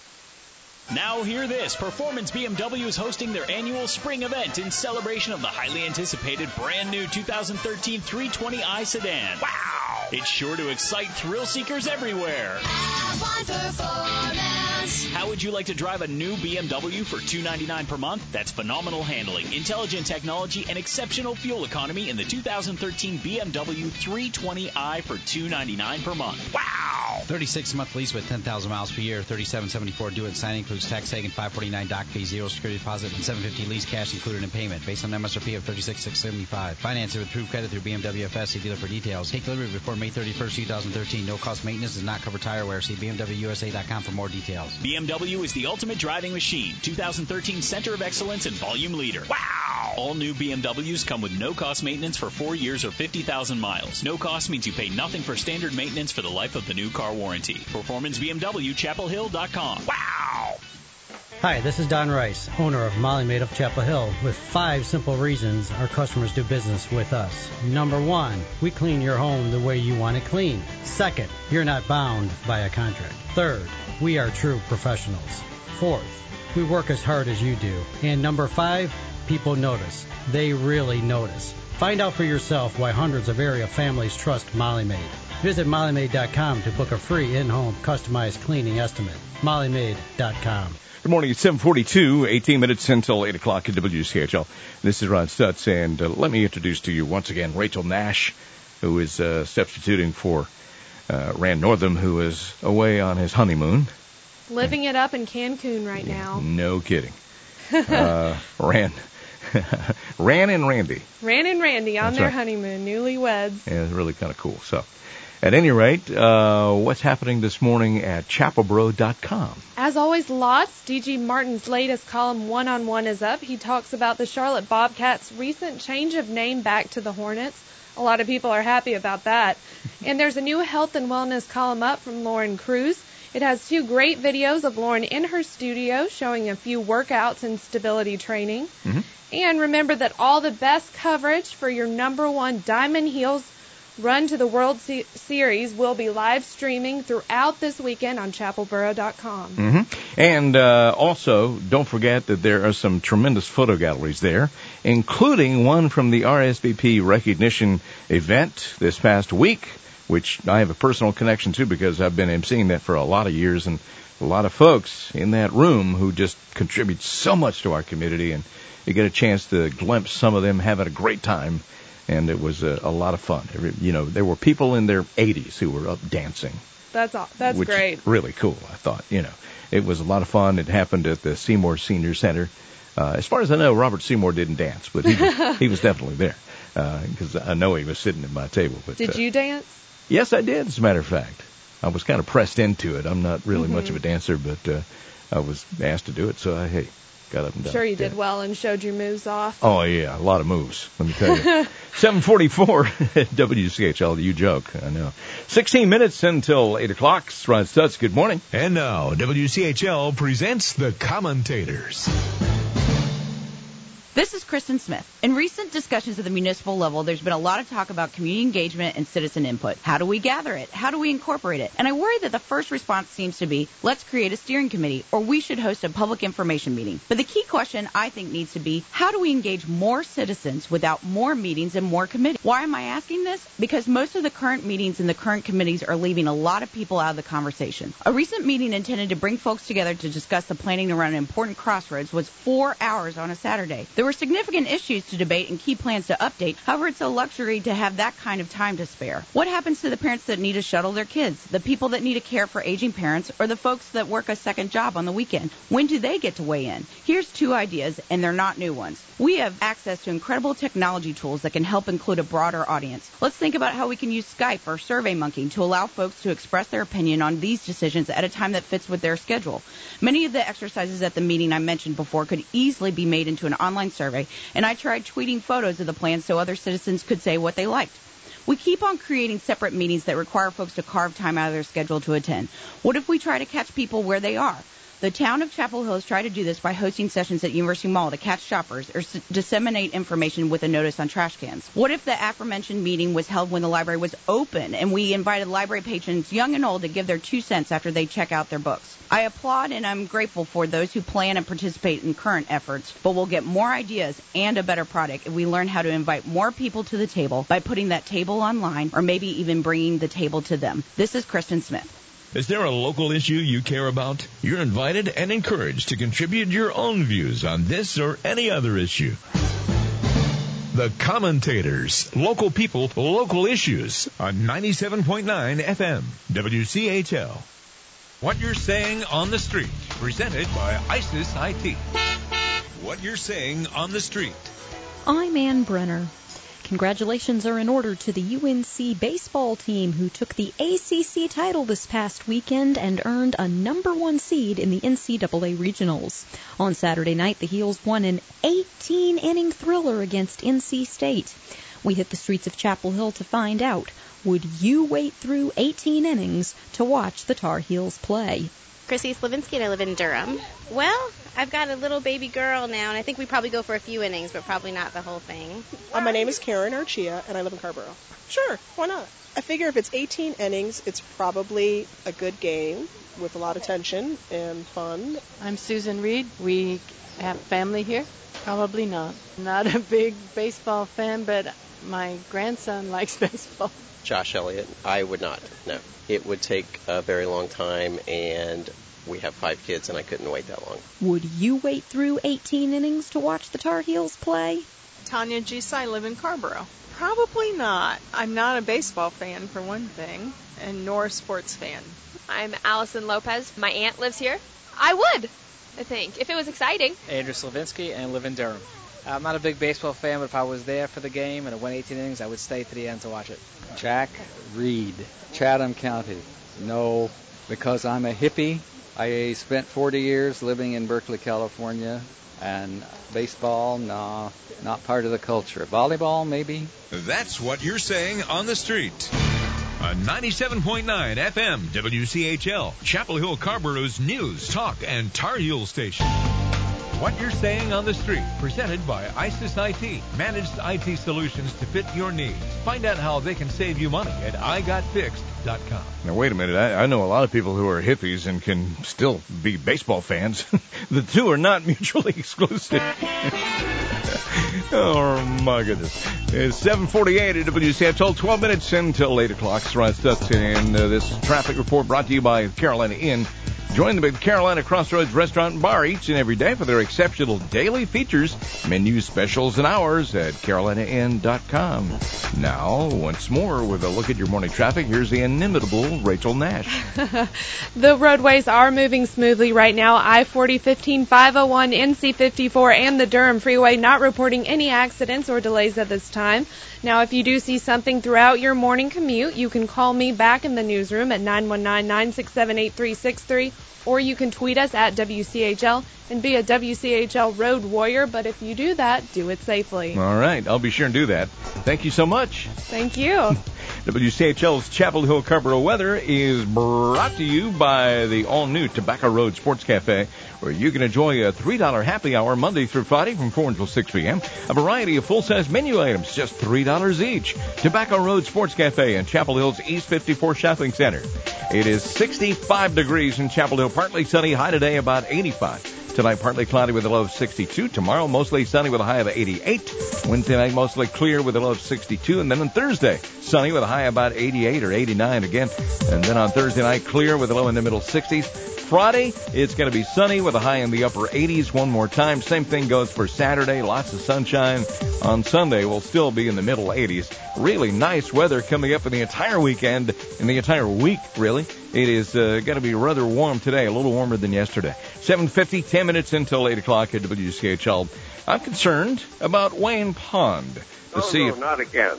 Now hear this. Performance B M W is hosting their annual spring event in celebration of the highly anticipated brand new two thousand thirteen three twenty i sedan. Wow! It's sure to excite thrill seekers everywhere. Yes! How would you like to drive a new B M W for two hundred ninety-nine dollars per month? That's phenomenal handling, intelligent technology, and exceptional fuel economy in the two thousand thirteen B M W three twenty i for two hundred ninety-nine dollars per month. Wow! thirty-six month lease with ten thousand miles per year, thirty-seven seventy-four due at signing, includes tax tag and five forty-nine doc fee, zero security deposit, and seven fifty lease cash included in payment, based on M S R P of thirty-six thousand six hundred seventy-five. Finance it with approved credit through B M W F S. See dealer for details. Take delivery before May thirty-first, twenty thirteen. No cost maintenance, does not cover tire wear. See B M W U S A dot com for more details. B M W is the ultimate driving machine. two thousand thirteen Center of Excellence and Volume Leader. Wow! All new B M Ws come with no cost maintenance for four years or fifty thousand miles. No cost means you pay nothing for standard maintenance for the life of the new car warranty. Performance B M W Chapel Hill dot com. Wow! Hi, this is Don Rice, owner of Molly Maid of Chapel Hill, with five simple reasons our customers do business with us. Number one, we clean your home the way you want it clean. Second, you're not bound by a contract. Third, we are true professionals. Fourth, we work as hard as you do. And number five, people notice. They really notice. Find out for yourself why hundreds of area families trust Molly Maid. Visit molly maid dot com to book a free in-home customized cleaning estimate. molly maid dot com. Good morning. It's seven forty-two, eighteen minutes until eight o'clock at W C H L. This is Ron Stutz, and uh, let me introduce to you once again Rachel Nash, who is uh, substituting for uh, Rand Northam, who is away on his honeymoon. Living it up in Cancun right now. No kidding. uh, Rand, Rand and Randy. Rand and Randy on That's their right. honeymoon, newlyweds. Yeah, it's really kind of cool. So, at any rate, uh, what's happening this morning at chapel boro dot com? As always, lots. D G Martin's latest column, One on One, is up. He talks about the Charlotte Bobcats' recent change of name back to the Hornets. A lot of people are happy about that. And there's a new health and wellness column up from Lauren Cruz. It has two great videos of Lauren in her studio showing a few workouts and stability training. Mm-hmm. And remember that all the best coverage for your number one Diamond Heels run to the World Se- Series will be live streaming throughout this weekend on chapel boro dot com. Mm-hmm. And uh, also, don't forget that there are some tremendous photo galleries there, including one from the R S V P recognition event this past week, which I have a personal connection to because I've been emceeing that for a lot of years, and a lot of folks in that room who just contribute so much to our community, and you get a chance to glimpse some of them having a great time, and it was a, a lot of fun. Every, you know, there were people in their eighties who were up dancing. That's all, that's which great. Really cool, I thought. You know, it was a lot of fun. It happened at the Seymour Senior Center. Uh, as far as I know, Robert Seymour didn't dance, but he was, he was definitely there because uh, I know he was sitting at my table. But, Did uh, you dance? Yes, I did, as a matter of fact. I was kind of pressed into it. I'm not really Mm-hmm. much of a dancer, but uh, I was asked to do it, so I, hey, got up and done Sure it. you did well and showed your moves off. Oh, yeah, a lot of moves, let me tell you. seven forty-four at W C H L. You joke, I know. sixteen minutes until eight o'clock. Ron Stutz, good morning. And now, W C H L presents the commentators. This is Kristen Smith. In recent discussions at the municipal level, there's been a lot of talk about community engagement and citizen input. How do we gather it? How do we incorporate it? And I worry that the first response seems to be, let's create a steering committee, or we should host a public information meeting. But the key question, I think, needs to be, how do we engage more citizens without more meetings and more committees? Why am I asking this? Because most of the current meetings and the current committees are leaving a lot of people out of the conversation. A recent meeting intended to bring folks together to discuss the planning around an important crossroads was four hours on a Saturday. There were significant issues to debate and key plans to update. However, it's a luxury to have that kind of time to spare. What happens to the parents that need to shuttle their kids, the people that need to care for aging parents, or the folks that work a second job on the weekend? When do they get to weigh in? Here's two ideas, and they're not new ones. We have access to incredible technology tools that can help include a broader audience. Let's think about how we can use Skype or SurveyMonkey to allow folks to express their opinion on these decisions at a time that fits with their schedule. Many of the exercises at the meeting I mentioned before could easily be made into an online survey, and I tried tweeting photos of the plan so other citizens could say what they liked. We keep on creating separate meetings that require folks to carve time out of their schedule to attend. What if we try to catch people where they are? The town of Chapel Hill has tried to do this by hosting sessions at University Mall to catch shoppers or s- disseminate information with a notice on trash cans. What if the aforementioned meeting was held when the library was open and we invited library patrons, young and old, to give their two cents after they check out their books? I applaud and I'm grateful for those who plan and participate in current efforts, but we'll get more ideas and a better product if we learn how to invite more people to the table by putting that table online or maybe even bringing the table to them. This is Kristen Smith. Is there a local issue you care about? You're invited and encouraged to contribute your own views on this or any other issue. The Commentators, local people, local issues on ninety-seven point nine F M, W C H L. What You're Saying on the Street, presented by ISIS I T. What You're Saying on the Street. I'm Ann Brenner. Congratulations are in order to the U N C baseball team who took the A C C title this past weekend and earned a number one seed in the N C double A regionals. On Saturday night, the Heels won an eighteen-inning thriller against N C State. We hit the streets of Chapel Hill to find out. Would you wait through eighteen innings to watch the Tar Heels play? Chrissy Slavinsky, and I live in Durham. Well, I've got a little baby girl now, and I think we probably go for a few innings, but probably not the whole thing. Uh, my name is Karen Archia, and I live in Carborough. Sure, why not? I figure if it's eighteen innings, it's probably a good game with a lot of tension and fun. I'm Susan Reed. We have family here. Probably not. Not a big baseball fan, but my grandson likes baseball. Josh Elliott, I would not, no. It would take a very long time, and we have five kids, and I couldn't wait that long. Would you wait through eighteen innings to watch the Tar Heels play? Tanya Giese, I live in Carborough. Probably not. I'm not a baseball fan, for one thing, and nor a sports fan. I'm Allison Lopez. My aunt lives here. I would, I think, if it was exciting. Andrew Slavinsky, and live in Durham. I'm not a big baseball fan, but if I was there for the game and it went eighteen innings, I would stay to the end to watch it. Jack Reed, Chatham County. No, because I'm a hippie. I spent forty years living in Berkeley, California, and baseball, nah, not part of the culture. Volleyball, maybe? That's What You're Saying on the Street. On ninety-seven point nine F M, W C H L, Chapel Hill Carborough's news, talk, and Tar Heel station. What You're Saying on the Street, presented by ISIS I T, managed I T solutions to fit your needs. Find out how they can save you money at I got fixed dot com. Now, wait a minute. I, I know a lot of people who are hippies and can still be baseball fans. The two are not mutually exclusive. Oh, my goodness. It's seven forty-eight at W C H L, twelve minutes until eight o'clock. It's Ron Stutz, and uh, this traffic report brought to you by Carolina Inn. Join them at Carolina Crossroads Restaurant and Bar each and every day for their exceptional daily features, menu specials, and hours at carolina inn dot com. Now, once more, with a look at your morning traffic, here's the inimitable Rachel Nash. The roadways are moving smoothly right now. I forty, fifteen, five oh one, N C fifty-four, and the Durham Freeway not reporting any accidents or delays at this time. Now, if you do see something throughout your morning commute, you can call me back in the newsroom at nine one nine, nine six seven, eight three six three, or you can tweet us at W C H L and be a W C H L road warrior. But if you do that, do it safely. All right. I'll be sure and do that. Thank you so much. Thank you. W C H L's Chapel Hill Carborough weather is brought to you by the all-new Tobacco Road Sports Cafe, where you can enjoy a three dollars happy hour Monday through Friday from four until six p.m. A variety of full-size menu items, just three dollars each. Tobacco Road Sports Cafe in Chapel Hill's East fifty-four Shopping Center. It is sixty-five degrees in Chapel Hill, partly sunny, high today about eighty-five. Tonight, partly cloudy with a low of sixty-two. Tomorrow, mostly sunny with a high of eighty-eight. Wednesday night, mostly clear with a low of sixty-two. And then on Thursday, sunny with a high of about eighty-eight or eighty-nine again. And then on Thursday night, clear with a low in the middle sixties. Friday, it's going to be sunny with a high in the upper eighties one more time. Same thing goes for Saturday. Lots of sunshine. On Sunday, we'll still be in the middle eighties. Really nice weather coming up in the entire weekend, in the entire week, really. It is uh, going to be rather warm today, a little warmer than yesterday. seven fifty, ten minutes until eight o'clock at W C H L. I'm concerned about Wayne Pond. To oh, see no, if, not again.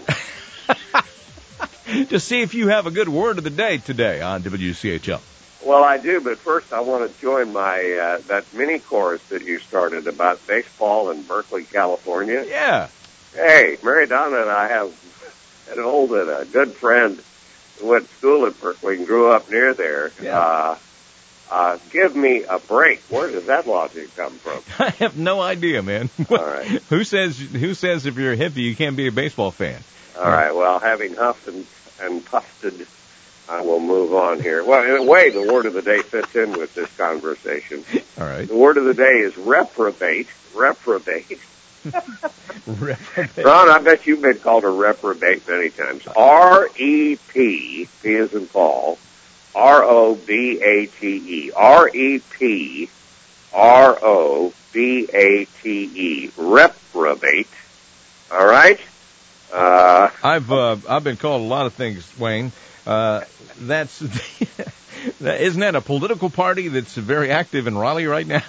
to see if you have a good word of the day today on W C H L. Well, I do, but first I want to join my uh, that mini chorus that you started about baseball in Berkeley, California. Yeah. Hey, Mary Donna and I have an old and a good friend who went to school at Berkeley and grew up near there. Yeah. Uh, uh, give me a break. Where does that logic come from? I have no idea, man. All right. Who says who says if you're a hippie you can't be a baseball fan? All right. Well, having huffed and, and puffed, I will move on here. Well, in a way, the word of the day fits in with this conversation. All right. The word of the day is reprobate. Reprobate. Reprobate. Ron, I bet you've been called a reprobate many times. R E P, P as in Paul, R O B A T E. R E P R O B A T E. Reprobate. All right? Uh, I've uh, I've been called a lot of things, Wayne. Uh, that's isn't that a political party that's very active in Raleigh right now?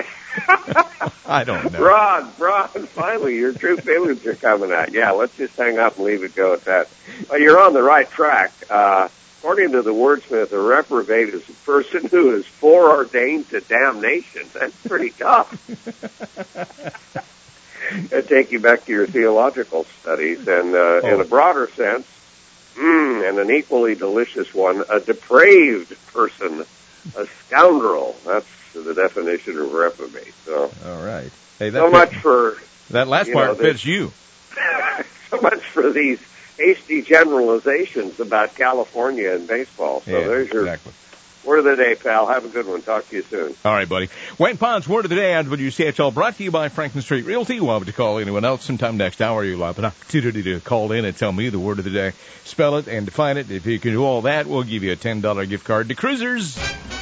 I don't know. Ron, Ron, finally, your true feelings are coming out. Yeah, let's just hang up and leave it go at that. Well, you're on the right track. Uh, according to the wordsmith, a reprobate is a person who is foreordained to damnation. That's pretty tough. I take you back to your theological studies, and uh, oh. in a broader sense, mm, and an equally delicious one, a depraved person, a scoundrel. That's the definition of reprobate. So, all right. Hey, that so fits, much for that last you part know, fits you. So much for these hasty generalizations about California and baseball. So yeah, there's your exactly. word of the day, pal. Have a good one. Talk to you soon. All right, buddy. Wayne Pond's word of the day on W C H L, brought to you by Franklin Street Realty. Welcome to call anyone else sometime next hour. You'll have an opportunity to call in and tell me the word of the day. Spell it and define it. If you can do all that, we'll give you a ten dollars gift card to Cruisers.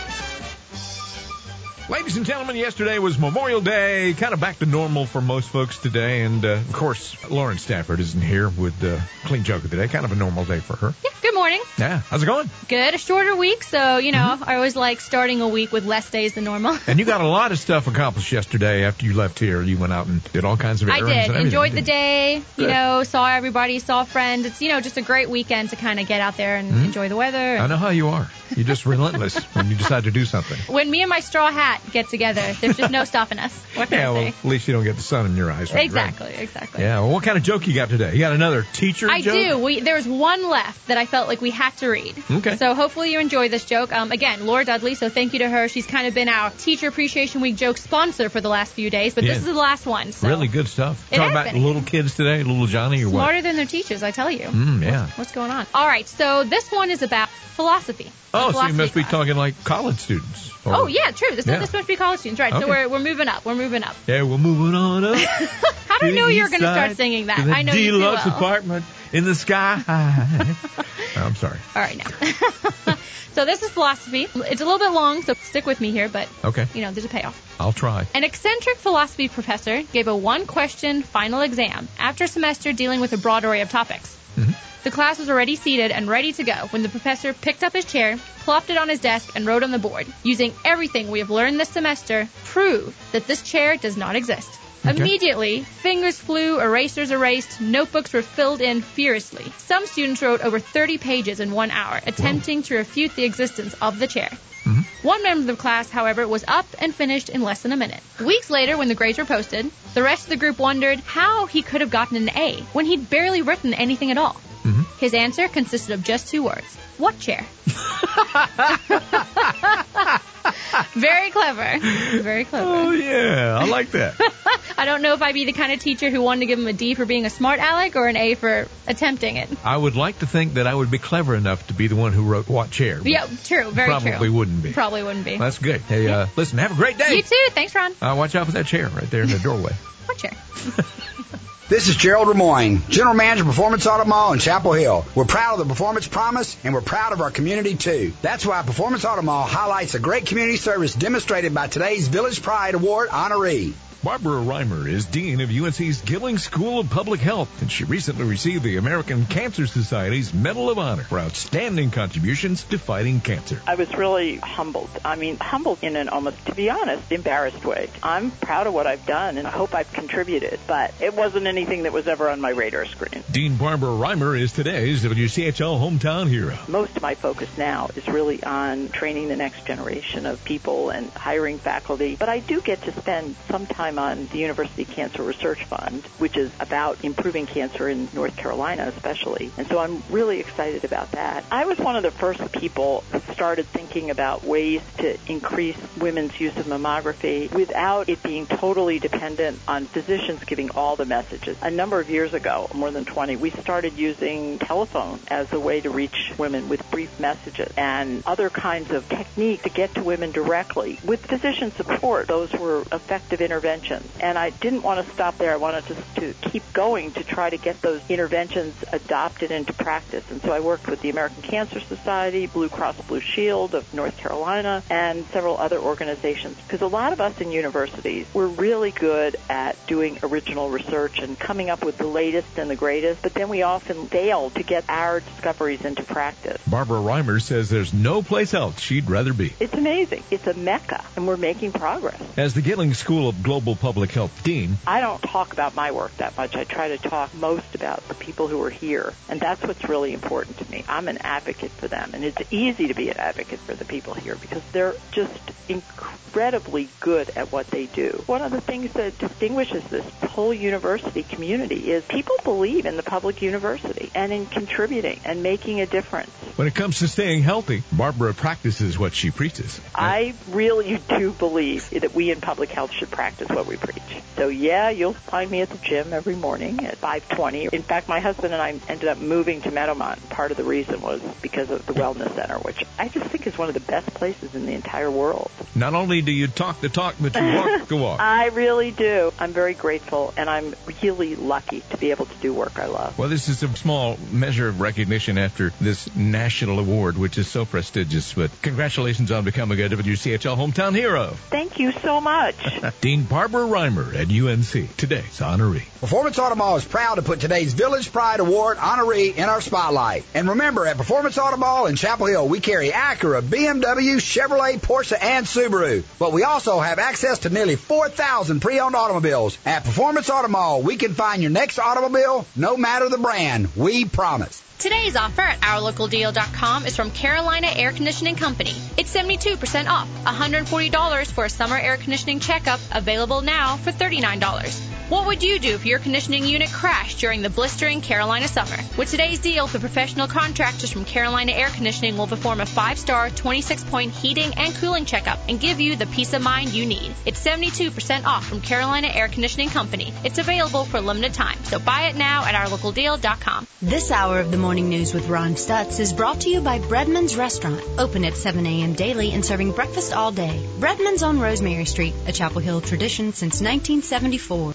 Ladies and gentlemen, yesterday was Memorial Day, kind of back to normal for most folks today. And, uh, of course, Lauren Stafford isn't here with uh, Clean Joke of the Day. Kind of a normal day for her. Yeah, good morning. Yeah, how's it going? Good. A shorter week, so, you know, mm-hmm. I always like starting a week with less days than normal. And you got a lot of stuff accomplished yesterday after you left here. You went out and did all kinds of errands. I did. And Enjoyed the day, good. you know, saw everybody, saw friends. It's, you know, just a great weekend to kind of get out there and mm-hmm. enjoy the weather. And I know how you are. You're just relentless when you decide to do something. When me and my straw hat get together, there's just no stopping us. What can yeah, I say? well, at least you don't get the sun in your eyes. Right? Exactly, exactly. Yeah, well, what kind of joke you got today? You got another teacher I joke? I do. We, there was one left that I felt like we had to read. Okay. So hopefully you enjoy this joke. Um, again, Laura Dudley, so thank you to her. She's kind of been our Teacher Appreciation Week joke sponsor for the last few days, but yeah. this is the last one. So. Really good stuff. It Talking has about been. little kids today, little Johnny or Smarter what? Smarter than their teachers, I tell you. Mm, yeah. What's, what's going on? All right, so this one is about philosophy. Oh, philosophy so you must class. be talking like college students. Or, oh, yeah, true. This, yeah. this must be college students, right. Okay. So we're we're moving up. We're moving up. Yeah, we're moving on up. How do I know you're going to start singing that? I know you do deluxe well. apartment in the sky. I'm sorry. All right, now. So this is philosophy. It's a little bit long, so stick with me here, but, okay. you know, there's a payoff. I'll try. An eccentric philosophy professor gave a one-question final exam after a semester dealing with a broad array of topics. Mm-hmm. The class was already seated and ready to go when the professor picked up his chair, plopped it on his desk, and wrote on the board, using everything we have learned this semester, prove that this chair does not exist. Okay. Immediately, fingers flew, erasers erased, notebooks were filled in furiously. Some students wrote over thirty pages in one hour, attempting Whoa. to refute the existence of the chair. Mm-hmm. One member of the class, however, was up and finished in less than a minute. Weeks later, when the grades were posted, the rest of the group wondered how he could have gotten an A when he'd barely written anything at all. Mm-hmm. His answer consisted of just two words. What chair? Very clever. Very clever. Oh, yeah. I like that. I don't know if I'd be the kind of teacher who wanted to give him a D for being a smart aleck or an A for attempting it. I would like to think that I would be clever enough to be the one who wrote what chair. Yeah, true. Very probably true. Probably wouldn't be. Probably wouldn't be. That's good. Hey, uh, listen, have a great day. You too. Thanks, Ron. Uh, watch out for that chair right there in the doorway. What chair? This is Gerald Lemoyne, General Manager of Performance Auto Mall in Chapel Hill. We're proud of the Performance Promise, and we're proud of our community, too. That's why Performance Auto Mall highlights a great community service demonstrated by today's Village Pride Award honoree. Barbara Reimer is Dean of U N C's Gilling School of Public Health, and she recently received the American Cancer Society's Medal of Honor for outstanding contributions to fighting cancer. I was really humbled. I mean, humbled in an almost, to be honest, embarrassed way. I'm proud of what I've done, and I hope I've contributed, but it wasn't anything that was ever on my radar screen. Dean Barbara Reimer is today's W C H L hometown hero. Most of my focus now is really on training the next generation of people and hiring faculty, but I do get to spend some time on the University Cancer Research Fund, which is about improving cancer in North Carolina especially. And so I'm really excited about that. I was one of the first people who started thinking about ways to increase women's use of mammography without it being totally dependent on physicians giving all the messages. A number of years ago, more than twenty, we started using telephone as a way to reach women with brief messages and other kinds of technique to get to women directly. With physician support, those were effective interventions interventions. And I didn't want to stop there. I wanted to, to keep going to try to get those interventions adopted into practice. And so I worked with the American Cancer Society, Blue Cross Blue Shield of North Carolina, and several other organizations. Because a lot of us in universities, we're really good at doing original research and coming up with the latest and the greatest, but then we often fail to get our discoveries into practice. Barbara Reimer says there's no place else she'd rather be. It's amazing. It's a mecca, and we're making progress. As the Gilling School of Global Public Health Dean, I don't talk about my work that much. I try to talk most about the people who are here, and that's what's really important to me. I'm an advocate for them, and it's easy to be an advocate for the people here because they're just incredibly good at what they do. One of the things that distinguishes this whole university community is people believe in the public university and in contributing and making a difference. When it comes to staying healthy, Barbara practices what she preaches. I really do believe that we in public health should practice what we preach. So yeah, you'll find me at the gym every morning at five twenty. In fact, my husband and I ended up moving to Meadowmont. Part of the reason was because of the Wellness Center, which I just think is one of the best places in the entire world. Not only do you talk the talk, but you walk the walk. I really do. I'm very grateful, and I'm really lucky to be able to do work I love. Well, this is a small measure of recognition after this national award, which is so prestigious. But congratulations on becoming a W C H L Hometown Hero. Thank you so much. Dean Barbara Reimer at U N C, today's honoree. Performance Auto Mall is proud to put today's Village Pride Award honoree in our spotlight. And remember, at Performance Auto Mall in Chapel Hill, we carry Acura, B M W, Chevrolet, Porsche, and Subaru. But we also have access to nearly four thousand pre-owned automobiles. At Performance Auto Mall, we can find your next automobile, no matter the brand. We promise. Today's offer at our local deal dot com is from Carolina Air Conditioning Company. It's seventy-two percent off, one hundred forty dollars for a summer air conditioning checkup, available now for thirty-nine dollars. What would you do if your conditioning unit crashed during the blistering Carolina summer? With today's deal, the professional contractors from Carolina Air Conditioning will perform a five-star, twenty-six point heating and cooling checkup and give you the peace of mind you need. It's seventy-two percent off from Carolina Air Conditioning Company. It's available for a limited time, so buy it now at our local deal dot com. This hour of the Morning News with Ron Stutz is brought to you by Breadman's Restaurant, open at seven a.m. daily and serving breakfast all day. Breadman's on Rosemary Street, a Chapel Hill tradition since nineteen seventy-four.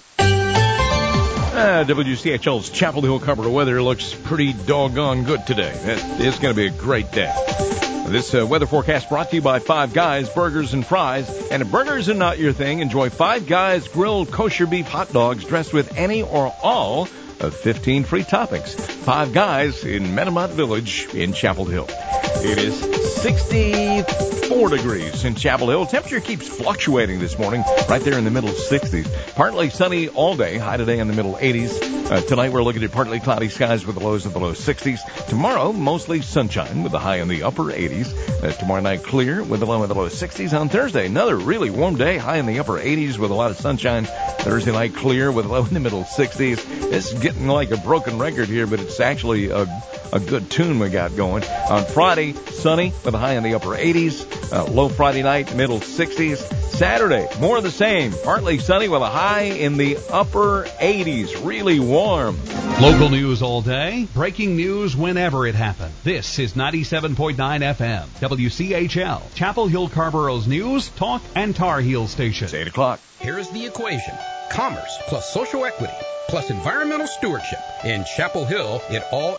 Uh, W C H L's Chapel Hill cover weather looks pretty doggone good today. It's going to be a great day. This uh, weather forecast brought to you by Five Guys Burgers and Fries. And if burgers are not your thing, enjoy Five Guys grilled kosher beef hot dogs dressed with any or all of fifteen free toppings. Five Guys in Meadowmont Village in Chapel Hill. It is sixty-four degrees in Chapel Hill. Temperature keeps fluctuating this morning, right there in the middle sixties. Partly sunny all day, high today in the middle eighties. Uh, tonight we're looking at partly cloudy skies with the lows of the low sixties. Tomorrow, mostly sunshine with the high in the upper eighties. Uh, tomorrow night, clear with the low in the low sixties. On Thursday, another really warm day, high in the upper eighties with a lot of sunshine. Thursday night, clear with a low in the middle sixties. It's getting like a broken record here, but it's actually a, a good tune we got going. On Friday, sunny with a high in the upper eighties. Uh, low Friday night, middle sixties. Saturday, more of the same. Partly sunny with a high in the upper eighties. Really warm. Local news all day. Breaking news whenever it happens. This is ninety-seven point nine F M. W C H L. Chapel Hill Carborough's News, Talk, and Tar Heel Station. It's eight o'clock. Here's the equation. Commerce plus social equity plus environmental stewardship. In Chapel Hill, it all